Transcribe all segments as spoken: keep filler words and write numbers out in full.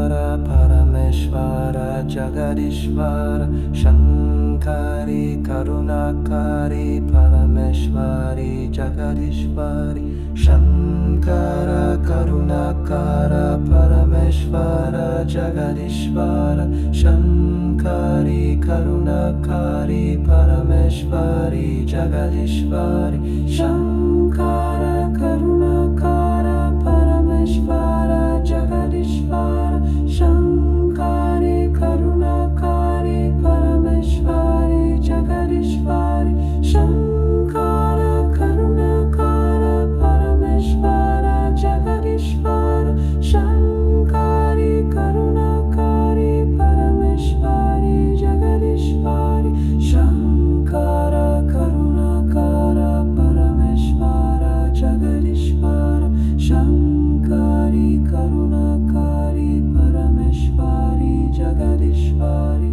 Shankara Parameshwara Jagadishvara Shankari Karunakari Parameshwari Jagadishvari Shankara Karunakara Parameshwara Jagadishvara Shankari Karunakari Parameshwari Jagadishvari Shankara Karunakara Parameshwara Jagadishvara Shankari Karunakari Parameshwari Jagadishvari Shankara Karunakara Parameshwara Jagadishvara Shankari Karunakari Parameshwari Jagadishvari Shankara Karunakara Parameshwara Jagadishvara Shankari Karunakari Parameshwari Jagadishvari.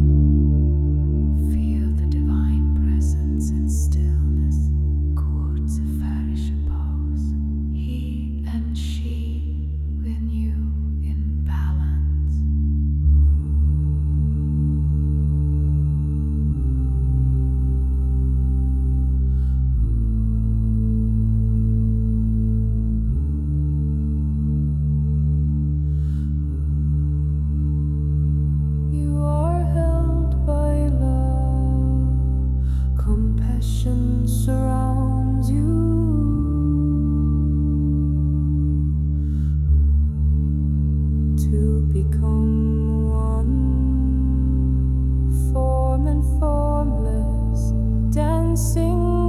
Feel the divine presence and stillness. Chords of Farisha pose. He and she with you in balance. You are held by love, compassion surrounds you. To become one, form and formless, dancing